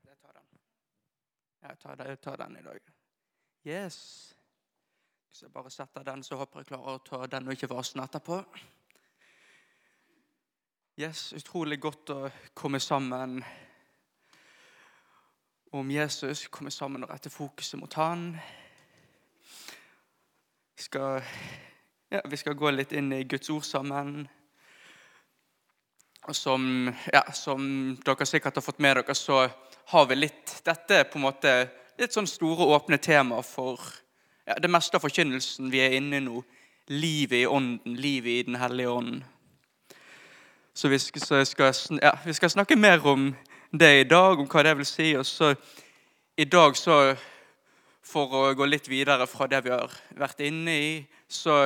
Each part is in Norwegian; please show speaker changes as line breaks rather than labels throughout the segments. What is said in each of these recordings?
Jeg tar den i dag. Yes. Hvis jeg bare setter den, så håper jeg klarer å ta den og ikke vasen etterpå. Yes, utrolig godt å komme sammen om Jesus, komme sammen og rette fokuset mot han. Vi skal gå litt inn i Guds ord sammen. Og som dere sikkert har fått med dere, så har vi dette på en måte litt sånn store åpne tema for det meste av forkynnelsen vi er inne i nå. Livet i ånden, livet i den hellige ånden. Så vi skal snakke mer om det i dag, om hva det vil si. Og så i dag, så for å gå litt videre fra det vi har vært inne i, så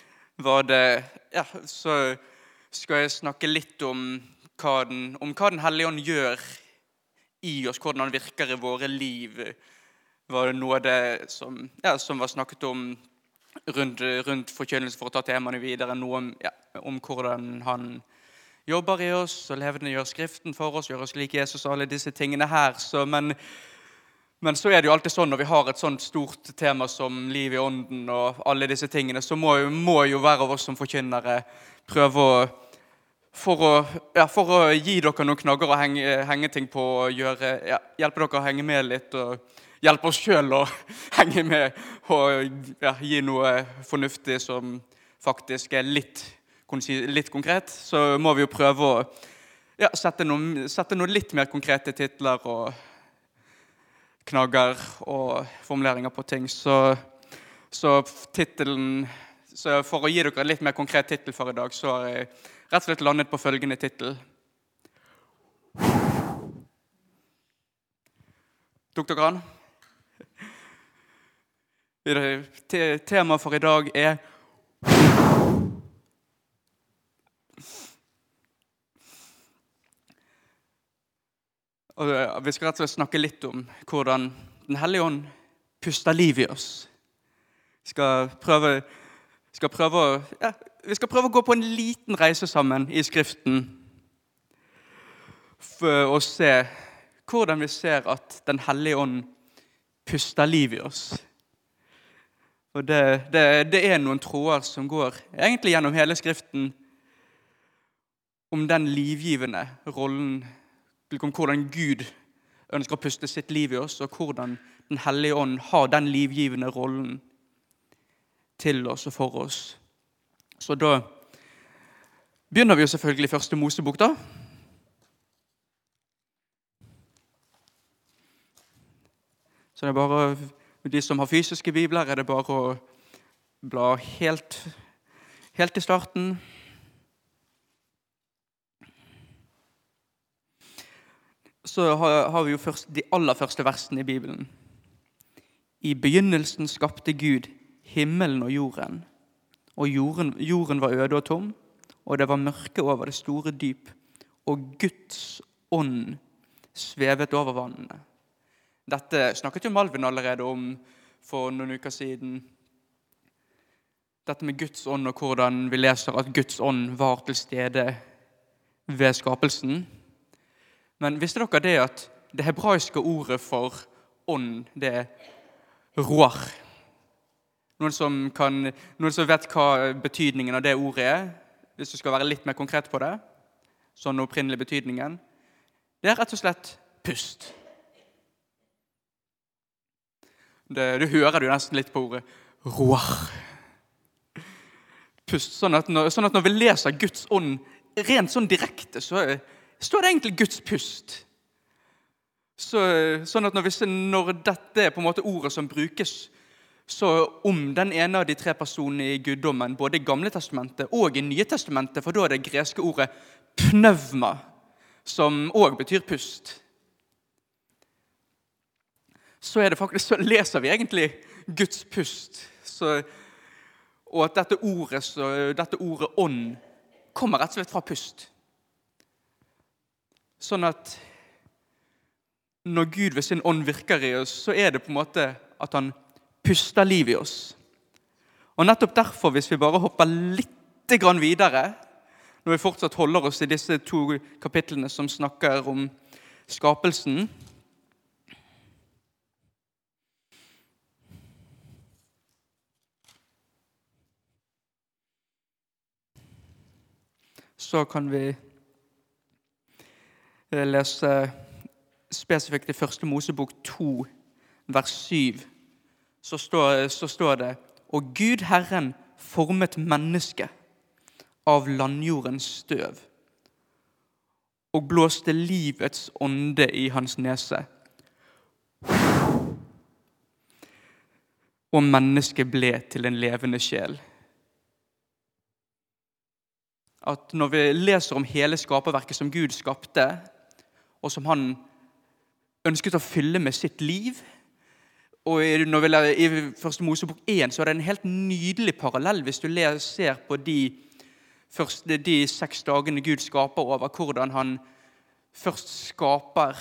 skal jeg snakke litt om hva den hellige ånd gjør i oss, hvordan han virker i våre liv. Var det noe av det som var snakket om rundt forkynnelse for å ta temaene videre, noe om hvordan han jobber i oss, og levende gjør skriften for oss, gjør oss lik Jesus og alle disse tingene her. Men så er det jo alltid sånn, når vi har et sånt stort tema som liv i ånden og alle disse tingene, så må jo hver av oss som forkynnere prøve for å gi dere noen knagger å henge ting på, og hjelpe dere å henge med litt, og hjelpe oss selv å henge med, og gi noe fornuftig som faktisk er litt konkret. Så må vi jo prøve å sette noen litt mer konkrete titler og knagger og formuleringer på ting. Så titelen, så for å gi dere litt mer konkret titel for i dag, så har jeg rett og slett landet på følgende titel. Tok dere an? Temaet for i dag er og vi skal rett og slett snakke litt om hvordan den hellige ånd puster liv i oss. Vi skal prøve å gå på en liten reise sammen i skriften for å se hvordan vi ser at den hellige ånd puster liv i oss. Og det er noen tråder som går egentlig gjennom hele skriften om den livgivende rollen, om hvordan Gud ønsker å puste sitt liv i oss, og hvordan den hellige ånd har den livgivende rollen til oss og for oss. Så da begynner vi jo selvfølgelig i første Mosebok da. Så det er bare, de som har fysiske bibler, er det bare å bla helt i starten. Så har vi jo først de aller første versene i Bibelen. I begynnelsen skapte Gud himmelen og jorden. Og jorden var øde og tom, og det var mørke over det store dyp, og Guds ånd svevet over vannene. Dette snakket jo Malvin allerede om for noen uker siden. Dette med Guds ånd, og hvordan vi leser at Guds ånd var til stede ved skapelsen. Men visste dere det at det hebraiske ordet for ånd, det er ruach? Noen som vet hva betydningen av det ordet er, hvis du skal være litt mer konkret på det, sånn opprinnelig betydningen. Det er rett og slett pust. Du hører jo nesten litt på ordet ruach. Pust, sånn at når vi leser Guds ånd rent sånn direkte, så står det egentlig Guds pust. Sånn at når dette er på en måte ordet som brukes, så om den ene av de tre personene i guddommen, både i Gamle testamentet og i Nye testamentet, for da er det greske ordet pneuma, som også betyr pust. Så leser vi egentlig Guds pust. Og at dette ordet ånd kommer rett og slett fra pust. Sånn at når Gud ved sin ånd virker i oss, så er det på en måte at han puster liv i oss. Og nettopp derfor, hvis vi bare hopper litt grann videre, når vi fortsatt holder oss i disse 2 kapitlene som snakker om skapelsen, så kan vi lese spesifikt i første Mosebok 2, vers 7. Så står det, «Og Gud Herren formet mennesket av landjordens støv, og blåste livets ånde i hans nese. Og mennesket ble til en levende sjel.» At når vi leser om hele skaperverket som Gud skapte, og som han ønsket å fylle med sitt liv, og når vi leser i første Mosebok 1, så er det en helt nydelig parallell hvis du ser på de 6 dagene Gud skaper over, hvordan han først skaper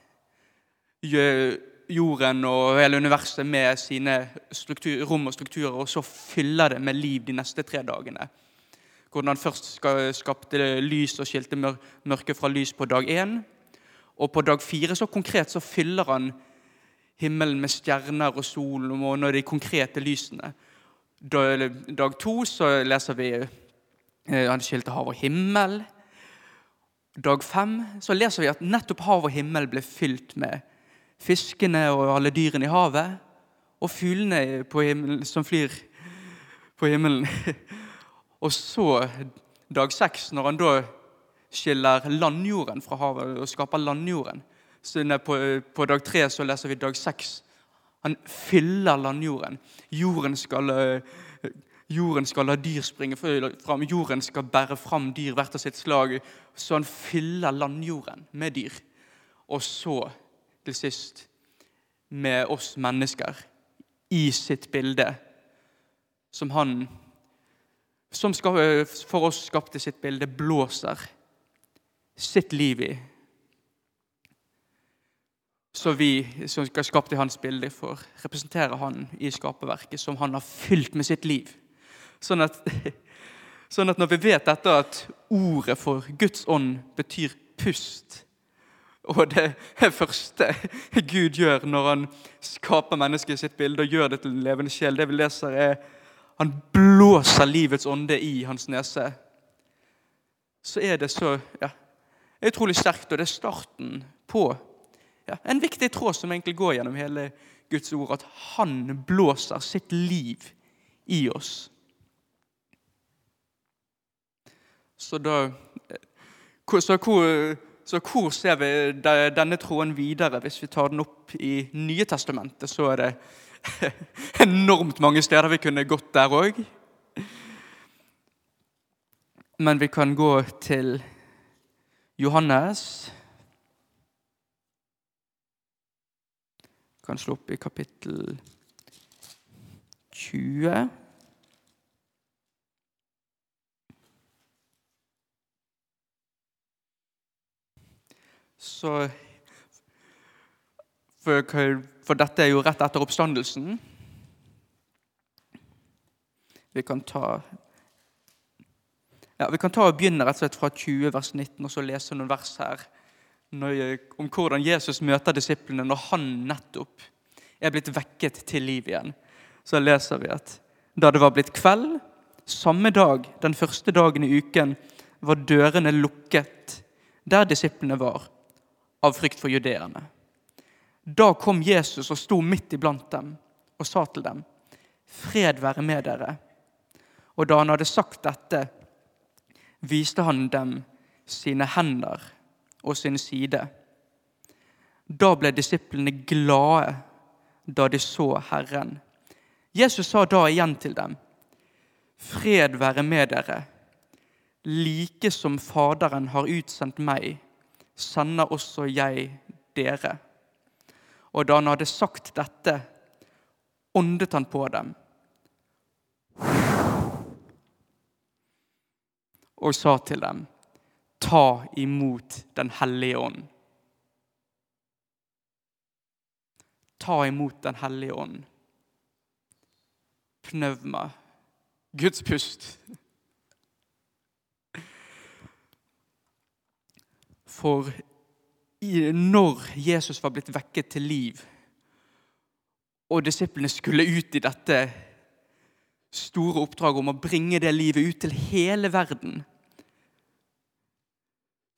jorden og hele universet med sine rom og strukturer, og så fyller det med liv de neste 3 dagene. Hvordan han først skapte lys og skilte mørke fra lys på dag 1, og på dag 4 så konkret så fyller han himmelen med stjerner og sol og måne og de konkrete lysene. Dag 2 så leser vi han skilte hav og himmel. Dag 5 så leser vi at nettopp hav og himmel ble fylt med fiskene og alle dyrene i havet, og fuglene på himmelen, som flyr på himmelen. Og så dag 6, når han da skiller landjorden fra havet og skaper landjorden. Så på dag 3 så leser vi dag 6. Han fyller landjorden. Jorden skal la dyr springe fram. Jorden skal bære fram dyr hvert av sitt slag. Så han fyller landjorden med dyr. Og så til sist med oss mennesker i sitt bilde, som han som for oss skapte sitt bilde, blåser sitt liv i. Så vi som skal skapte i hans bilde for representere han i skaperverket som han har fylt med sitt liv. Sånn at når vi vet dette at ordet for Guds ånd betyr pust, og det første Gud gjør når han skaper mennesket i sitt bilde og gjør det til en levende sjel, det vi leser han blåser livets ånde i hans nese. Så det så utrolig sterkt, og det starten på en viktig tråd som egentlig går gjennom hele Guds ord, at han blåser sitt liv i oss. Så hvor ser vi denne tråden videre? Hvis vi tar den opp i Nye Testamentet, så det enormt mange steder vi kunne gått der også. Men vi kan gå til Johannes. Vi kan slå opp i kapittel 20. Så for dette jo rett etter oppstandelsen. Vi kan ta og begynne rett og slett fra 20 vers 19, og så lese noen vers her om hvordan Jesus møter disiplene når han nettopp blitt vekket til liv igjen. Så leser vi at da det var blitt kveld, samme dag, den første dagen i uken, var dørene lukket der disiplene var, av frykt for judeerne. Da kom Jesus og sto midt iblant dem og sa til dem, «Fred være med dere.» Og da han hadde sagt dette, viste han dem sine hender og sin side. Da ble disiplene glade da de så Herren. Jesus sa da igjen til dem, «Fred være med dere. Like som Faderen har utsendt meg, sender også jeg dere.» Og da han hadde sagt dette, åndet han på dem og sa til dem, «Ta imot den hellige ånd.» Ta imot den hellige ånd. Pneuma. Guds pust. For når Jesus var blitt vekket til liv, og disiplene skulle ut i dette store oppdraget om å bringe det livet ut til hele verden,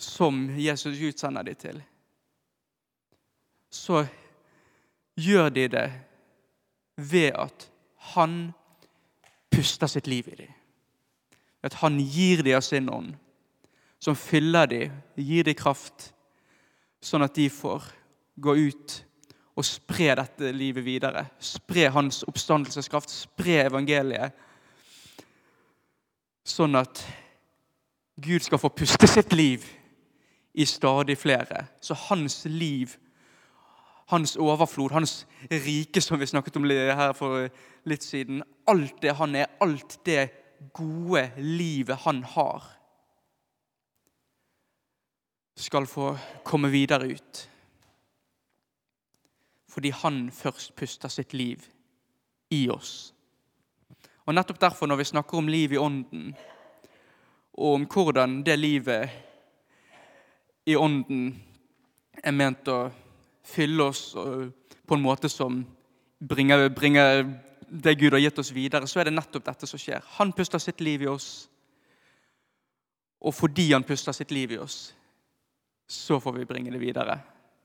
som Jesus utsender de til, så gjør de det ved at han puster sitt liv i dem. At han gir dem av sin ånd, som fyller dem, gir dem kraft, sånn at de får gå ut og spre dette livet videre. Spre hans oppstandelseskraft, spre evangeliet, sånn at Gud skal få puste sitt liv i stadig flere. Så hans liv, hans overflod, hans rike, som vi snakket om her for litt siden, alt det han er, alt det gode livet han har, skal få komme videre ut. Fordi han først puster sitt liv i oss. Og nettopp derfor, når vi snakker om liv i ånden, og om hvordan det livet i ånden er ment å fylle oss på en måte som bringer det Gud har gitt oss videre, så er det nettopp dette som skjer. Han puster sitt liv i oss, og fordi han puster sitt liv i oss, så får vi bringe det videre.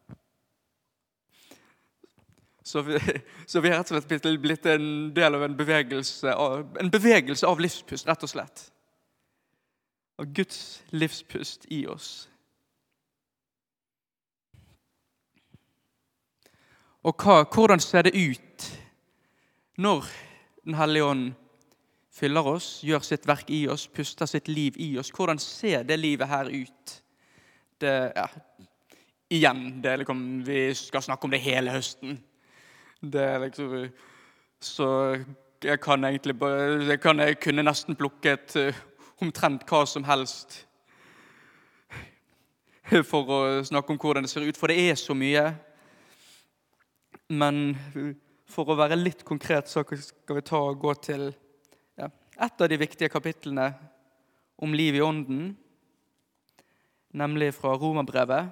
Så vi er rett og slett blitt en del av en bevegelse av livspust, rett og slett. Av Guds livspust i oss. Og hvordan ser det ut når Den Hellige Ånd fyller oss, gjør sitt verk i oss, puster sitt liv i oss? Hvordan ser det livet her ut? Igjen, vi skal snakke om det hele høsten. Så jeg kunne nesten plukket omtrent hva som helst for å snakke om hvordan det ser ut, for det er så mye. Men for å være litt konkret, så skal vi gå til et av de viktige kapitlene om liv i ånden, nemlig fra Romerbrevet,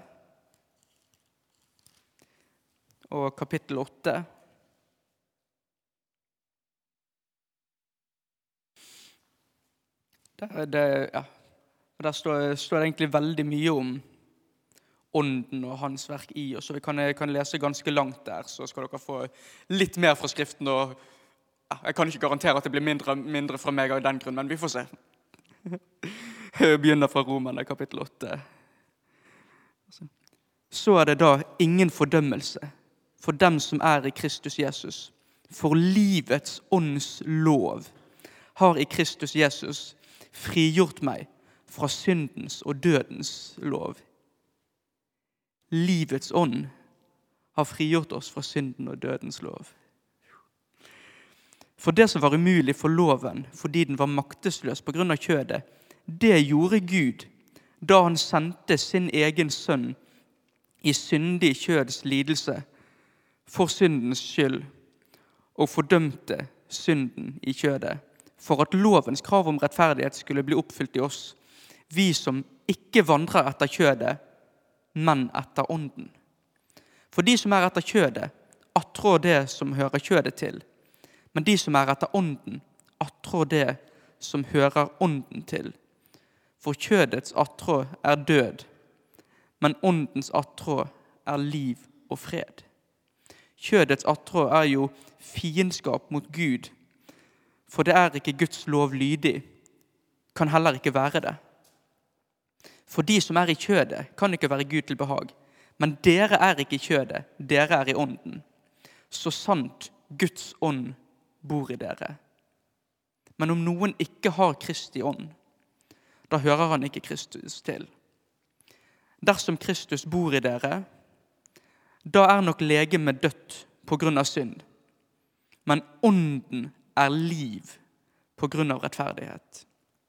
og kapittel 8. Der står det egentlig veldig mye om ånden og hans verk i oss. Så vi kan lese ganske langt der, så skal dere få litt mer fra skriften. Og jeg kan ikke garantere at det blir mindre fra meg av den grunn, men vi får se. Jeg begynner fra Romerne, kapittel 8. Så er det da ingen fordømmelse for dem som er i Kristus Jesus. For livets ånds lov har i Kristus Jesus frigjort meg fra syndens og dødens lov. Livets ånd har frigjort oss fra synden og dødens lov. For det som var umulig for loven, fordi den var maktesløs på grunn av kjødet, det gjorde Gud, da han sendte sin egen sønn i syndig kjøds lidelse for syndens skyld, og fordømte synden i kjødet, for at lovens krav om rettferdighet skulle bli oppfylt i oss, vi som ikke vandrer etter kjødet, men etter ånden. For de som er etter kjødet, attrår det som hører kjødet til, men de som er etter ånden, attrår det som hører ånden til. For kjødets attrå er død, men åndens attrå er liv og fred. Kjødets attrå er jo fiendskap mot Gud, for det er ikke Guds lov lydig, kan heller ikke være det. For de som er i kjødet kan ikke være Gud til behag, men dere er ikke i kjødet, dere er i ånden. Så sant Guds ånd bor i dere. Men om noen ikke har Kristi ånd, da hører han ikke Kristus til. Dersom Kristus bor i dere, da er nok legemet dødt på grunn av synd. Men ånden er liv på grunn av rettferdighet.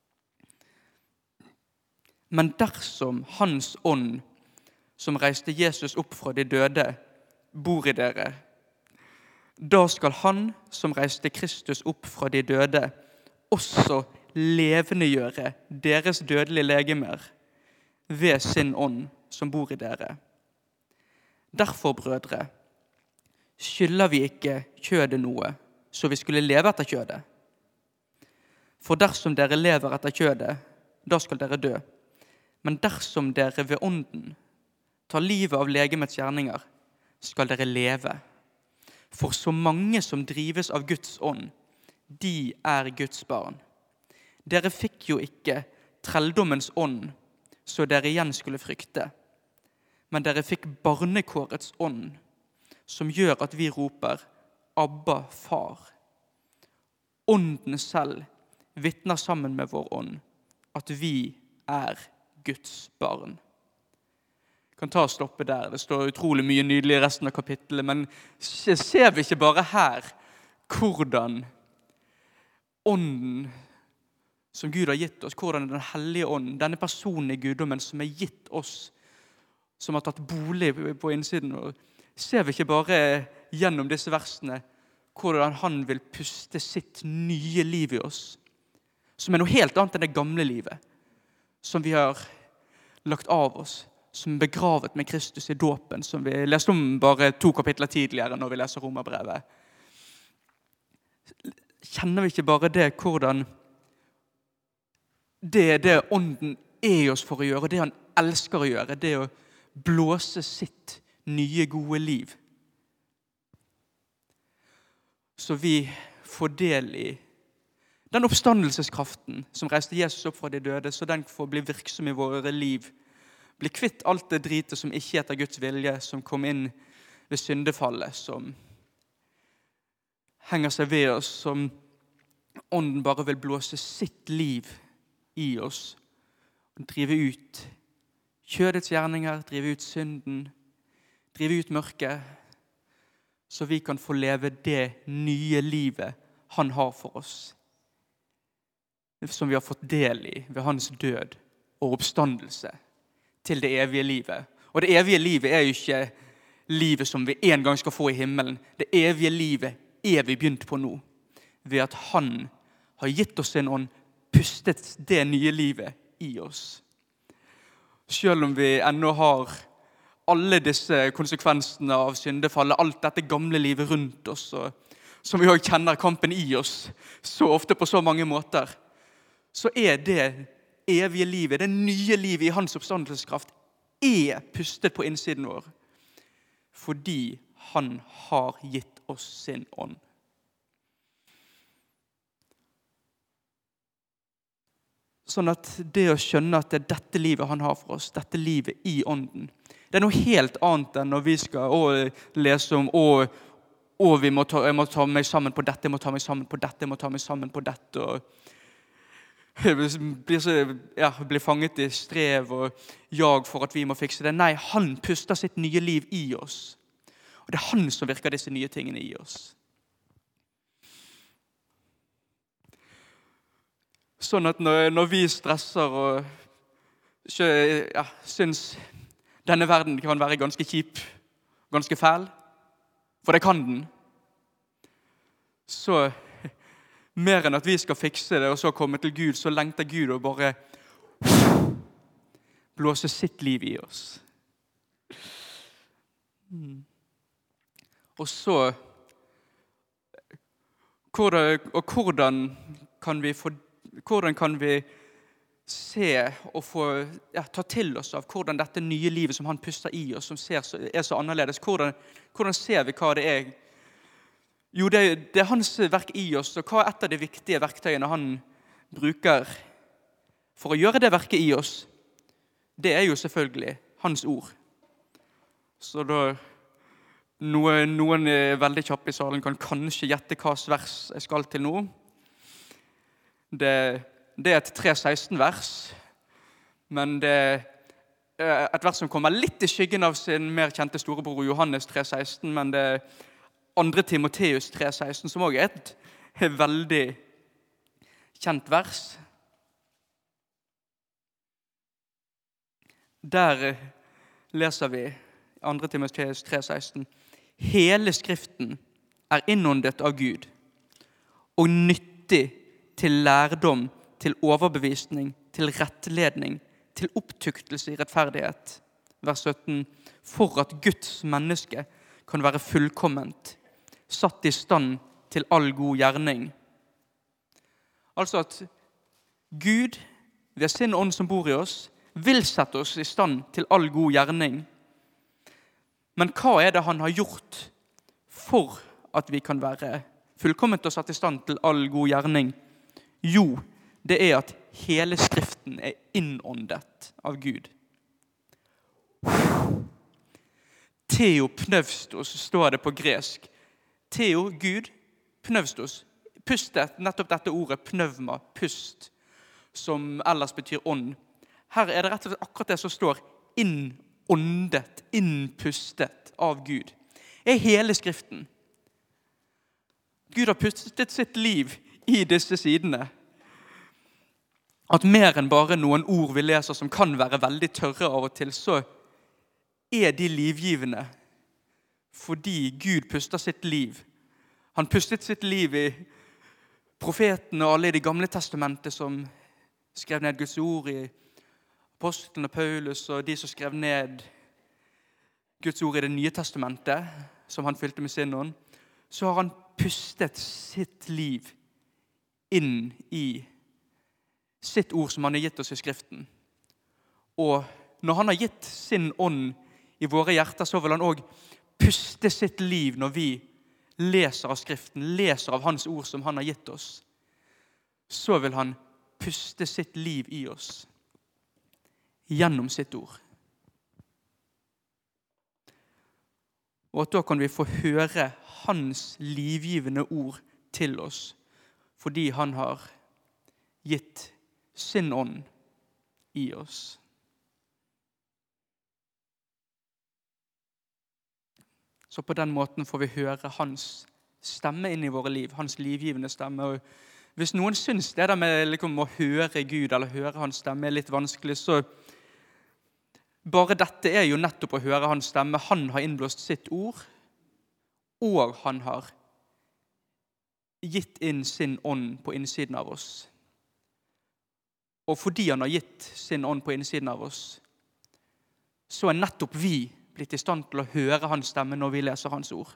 Men dersom hans ånd, som reiste Jesus opp fra de døde, bor i dere, da skal han som reiste Kristus opp fra de døde, også levendegjøre deres dødelige legemer ved sin ånd som bor i dere. Derfor, brødre, skylder vi ikke kjødet noe, så vi skulle leve etter kjødet. For dersom dere lever etter kjødet, da skal dere dø. Men dersom dere ved ånden tar livet av legemets gjerninger, skal dere leve. For så mange som drives av Guds ånd, de er Guds barn. Dere fikk jo ikke trelldommens ånd, så dere igjen skulle frykte. Men dere fikk barnekårets ånd, som gjør at vi roper, Abba, far. Ånden selv vittner sammen med vår ånd, at vi er Guds barn. Jeg kan ta og stoppe der. Det står utrolig mye nydelig i resten av kapittelet, men ser vi ikke bare her hvordan ånden som Gud har gitt oss, hvordan den hellige ånd, denne personen i guddommen som er gitt oss, som har tatt bolig på innsiden, og ser vi ikke bare gjennom disse versene hvordan han vil puste sitt nye liv i oss, som er noe helt annet enn det gamle livet, som vi har lagt av oss, som er begravet med Kristus i dåpen, som vi leste om bare 2 kapitler tidligere når vi leser Romerbrevet. Kjenner vi ikke bare det, hvordan det er det ånden er i oss for å gjøre, det han elsker å gjøre, det å blåse sitt nye gode liv. Så vi får del i den oppstandelseskraften som reiste Jesus opp fra de døde, så den får bli virksom i våre liv. Bli kvitt alt det dritet som ikke etter Guds vilje, som kom inn ved syndefallet, som henger seg ved oss, som ånden bare vil blåse sitt liv i oss, og drive ut kjødets gjerninger, drive ut synden, drive ut mørket, så vi kan få leve det nye livet han har for oss, som vi har fått del i ved hans død og oppstandelse til det evige livet. Og det evige livet er jo ikke livet som vi en gang skal få i himmelen. Det evige livet er vi begynt på nå, ved at han har gitt oss en ånd, pustet det nye livet i oss. Selv om vi ennå har alle disse konsekvensene av syndefallet, alt dette gamle livet rundt oss, og som vi også kjenner kampen i oss så ofte på så mange måter, så er det evige livet, det nye livet i hans oppstandelseskraft, er pustet på innsiden vår, fordi han har gitt oss sin ånd. Sånn at det å skjønne at det er dette livet han har for oss, dette livet i ånden, det er noe helt annet enn når vi skal lese om, jeg må ta meg sammen på dette, jeg må ta meg sammen på dette, jeg må ta meg sammen på dette, og blir fanget i strev og jag for at vi må fikse det. Nei, han puster sitt nye liv i oss. Og det er han som virker disse nye tingene i oss. Sånn at når vi stresser og synes denne verden kan være ganske kjip, ganske fæl, for det kan den, så mer enn at vi skal fikse det og så komme til Gud, så lengter Gud å bare blåse sitt liv i oss. Og så hvordan kan vi se og få ta til oss av hvordan dette nye livet som han puster i oss, som er så annerledes, hvordan ser vi hva det er? Jo, det er hans verk i oss, og hva er et av de viktige verktøyene han bruker for å gjøre det verket i oss? Det er jo selvfølgelig hans ord. Så da noen er veldig kjappe i salen, kan kanskje gjette hva vers jeg skal til nå. Det er et 3.16-vers, men det er et vers som kommer litt i skyggen av sin mer kjente storebror Johannes 3.16, men det er 2. Timoteus 3.16, som også er et veldig kjent vers. Der leser vi 2. Timoteus 3.16. Hele Skriften er innåndet av Gud, og nyttig til lærdom, til overbevisning, til rettledning, til opptuktelse i rettferdighet. Vers 17. For at Guds menneske kan være fullkomment, satt i stand til all god gjerning. Altså at Gud, ved sin ånd som bor i oss, vil sette oss i stand til all god gjerning. Men hva er det han har gjort for at vi kan være fullkomment og satt i stand til all god gjerning? Jo, det er at hele Skriften er innåndet av Gud. Theopneustos står det på gresk. Theo, Gud, pneustos. Pustet, nettopp dette ordet, pneuma, pust, som ellers betyr ånd. Her er det rett og slett akkurat det som står innåndet, innpustet av Gud. Det er hele Skriften. Gud har pustet sitt liv i disse sidene. At mer enn bare noen ord vi leser som kan være veldig tørre av og til, så er de livgivende fordi Gud puster sitt liv. Han pustet sitt liv i profetene og alle i det gamle testamentet som skrev ned Guds ord, i apostelen og Paulus og de som skrev ned Guds ord i det nye testamentet, som han fylte med sin ånd. Så har han pustet sitt liv inn i sitt ord som han har gitt oss i Skriften. Og når han har gitt sin ånd i våre hjerter, så vil han også puste sitt liv når vi leser av Skriften, leser av hans ord som han har gitt oss. Så vil han puste sitt liv i oss gjennom sitt ord. Og at da kan vi få høre hans livgivende ord til oss, fordi han har gitt sin ånd i oss. Så på den måten får vi høre hans stemme inn i våre liv, hans livgivende stemme. Og hvis noen synes det der med liksom å høre Gud eller høre hans stemme er litt vanskelig, så bare dette er jo nettopp å høre hans stemme. Han har innblåst sitt ord, og han har gitt inn sin ånd på innsiden av oss. Og fordi han har gitt sin ånd på innsiden av oss, så er nettopp vi blitt i stand til å høre hans stemme når vi leser hans ord.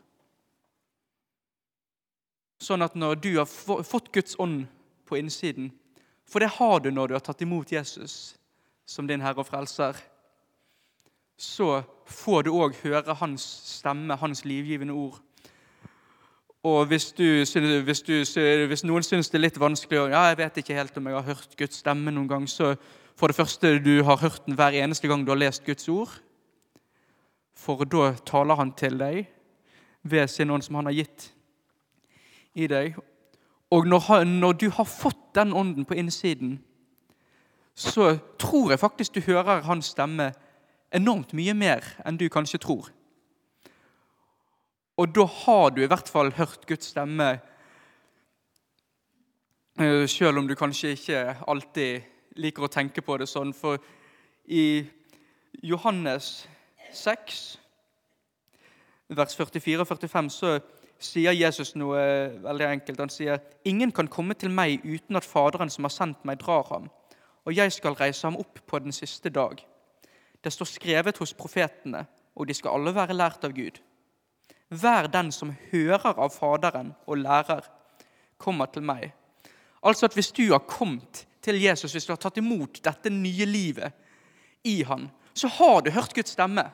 Sånn at når du har fått Guds ånd på innsiden, for det har du når du har tatt imot Jesus som din Herre og Frelser, så får du også høre hans stemme, hans livgivende ord. Og hvis noen synes det er litt vanskelig, og ja, jeg vet ikke helt om jeg har hørt Guds stemme noen gang, så for det første, du har hørt den hver eneste gang du har lest Guds ord, for da taler han til deg ved sin ånd som han har gitt i deg. Og når du har fått den ånden på innsiden, så tror jeg faktisk du hører hans stemme enormt mye mer enn du kanskje tror. Og da har du i hvert fall hørt Guds stemme, selv om du kanskje ikke alltid liker å tenke på det sånn. For i Johannes 6, vers 44 og 45, så sier Jesus noe veldig enkelt. Han sier, «Ingen kan komme til meg uten at Faderen som har sendt meg drar ham, og jeg skal reise ham opp på den siste dag. Det står skrevet hos profetene, og de skal alle være lært av Gud. Vær den som hører av Faderen og lærer, kommer til meg.» Altså at hvis du har kommet til Jesus, hvis du har tatt imot dette nye livet i han, så har du hørt Guds stemme.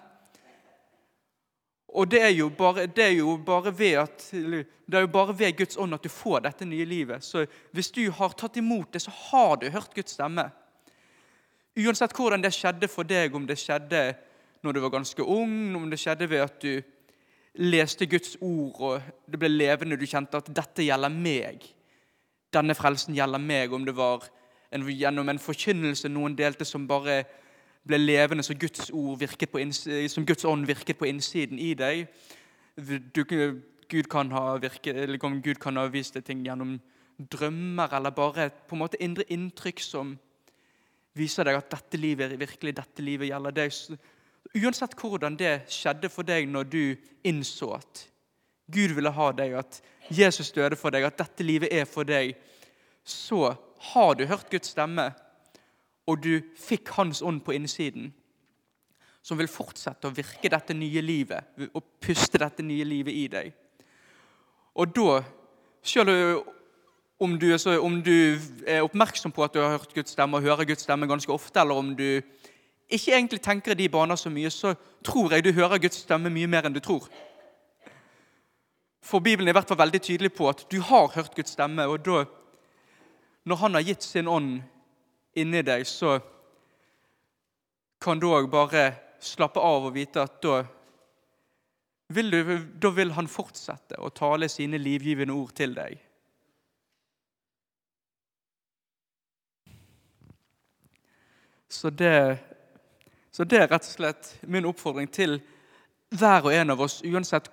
Og det er jo bare ved Guds ånd at du får dette nye livet. Så hvis du har tatt imot det, så har du hørt Guds stemme. Uansett hvordan det skjedde for deg, om det skjedde når du var ganske ung, om det skjedde ved at du leste Guds ord, og det ble levende, du kjente at dette gjelder meg. Denne frelsen gjelder meg, om det var gjennom en forkynnelse noen delte som bare ble levende, så Guds ånd virket på innsiden i deg. Gud kan ha vist deg ting gjennom drømmer, eller bare på en måte indre inntrykk som viser deg at dette livet gjelder deg. Uansett hvordan det skjedde for deg når du innså at Gud ville ha deg, at Jesus døde for deg, at dette livet er for deg, så har du hørt Guds stemme, og du fikk hans ånd på innsiden, som vil fortsette å virke dette nye livet, og puste dette nye livet i deg. Og da, selv om du er oppmerksom på at du har hørt Guds stemme, og hører Guds stemme ganske ofte, eller om du ikke egentlig tenker i de baner så mye, så tror jeg du hører Guds stemme mye mer enn du tror. For Bibelen er i hvert fall veldig tydelig på at du har hørt Guds stemme, og da, når han har gitt sin ånd inni deg, så kan du også bare slappe av og vite at da vil han fortsette å tale sine livgivende ord til deg. Så det er rett og slett min oppfordring til hver og en av oss, uansett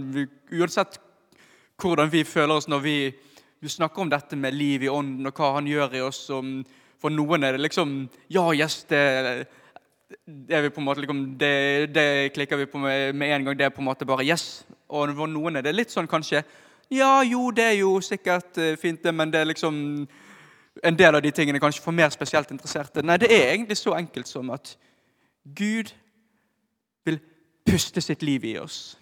hvordan vi føler oss når vi snakker om dette med liv i ånden og hva han gjør i oss. For noen er det liksom, ja, yes, det er vi på en måte, liksom, det klikker vi på med en gang, det er på en måte bare yes. Og for noen er det litt sånn kanskje, ja, jo, det er jo sikkert fint det, men det er liksom en del av de tingene kanskje for mer spesielt interesserte. Nei, det er egentlig så enkelt som at Gud vil puste sitt liv i oss.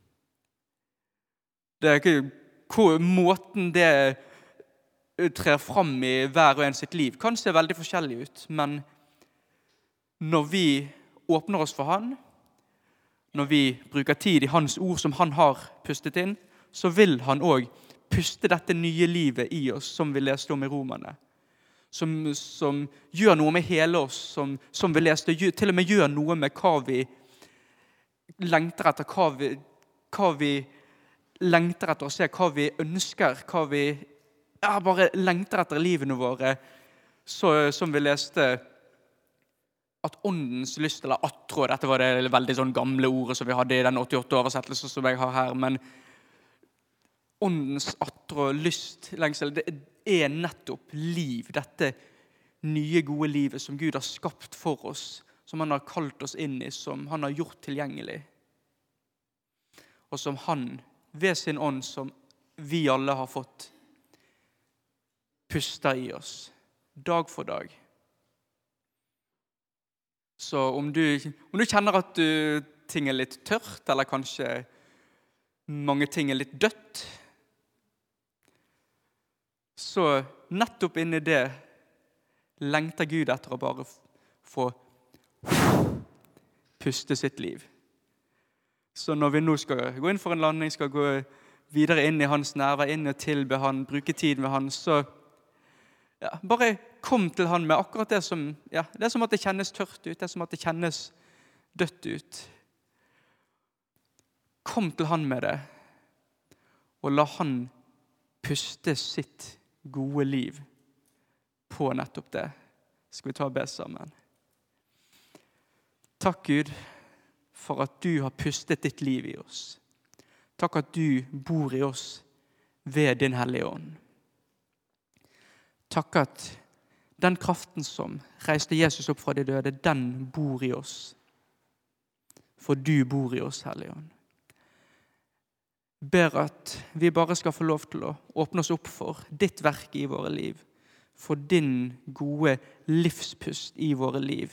Det er ikke måten det trer fram i hver og en sitt liv. Kan se veldig forskjellig ut, men når vi åpner oss for han, når vi bruker tid i hans ord som han har pustet inn, så vil han også puste dette nye livet i oss, som vi leste om i Romerne. Som gjør noe med hele oss, som vi leste, til og med gjør noe med hva vi lengter etter, hva vi lengter etter å se, hva vi ønsker, hva vi bare lengter etter livene våre. Så, som vi leste, at åndens lyst, eller attro, dette var det veldig sånn gamle ordet som vi hadde i den 88-oversettelsen som jeg har her, men åndens attro, lyst, lengsel, det er nettopp liv, dette nye gode livet som Gud har skapt for oss, som han har kalt oss inn i, som han har gjort tilgjengelig, og som han ved sin ånd, som vi alle har fått, puster i oss, dag for dag. Så om du kjenner at ting er litt tørt, eller kanskje mange ting er litt dødt, så nettopp inni det lengter Gud etter å bare få puste sitt liv. Så når vi nå skal gå inn for en landing, skal gå videre inn i hans nærvær, inn og tilbe han, bruke tid med han, så bare kom til han med akkurat det som at det kjennes tørt ut, det som at det kjennes dødt ut. Kom til han med det, og la han puste sitt gode liv på nettopp det. Skal vi ta og be sammen? Takk Gud for at du har pustet ditt liv i oss. Takk at du bor i oss ved din Hellige Ånd. Takk at den kraften som reiste Jesus opp fra de døde, den bor i oss. For du bor i oss, Hellige Ånd. Ber at vi bare skal få lov til å åpne oss opp for ditt verk i våre liv, for din gode livspust i våre liv.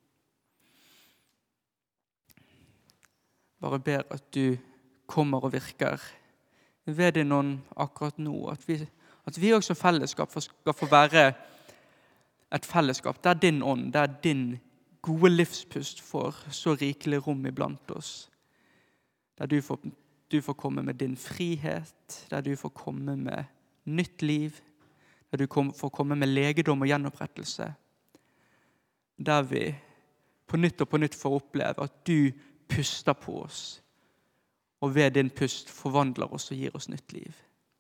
Bare ber at du kommer og virker ved din ånd akkurat nå, at vi også som fellesskap skal få være et fellesskap der din ånd, der din gode livspust får så rikelig rom iblant oss, der du får komme med din frihet, der du får komme med nytt liv, der du får komme med legedom og gjenopprettelse, der vi på nytt får oppleve at du puster på oss, og ved din pust forvandler oss og gir oss nytt liv.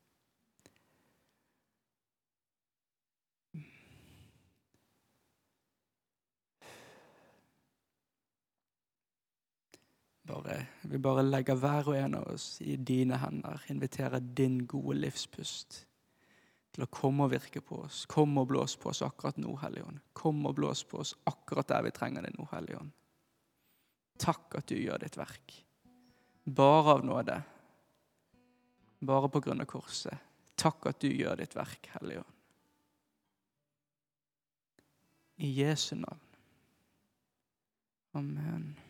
Vi bare legger hver og en av oss i dine hender, inviterer din gode livspust til å komme og virke på oss. Kom og blås på oss akkurat nå, Hellige Ånd. Kom og blås på oss akkurat der vi trenger det nå, Hellige Ånd. Takk at du gjør ditt verk. Bare av nåde. Bare på grunn av korset. Takk at du gjør ditt verk, Hellige Ånd. I Jesu navn. Amen.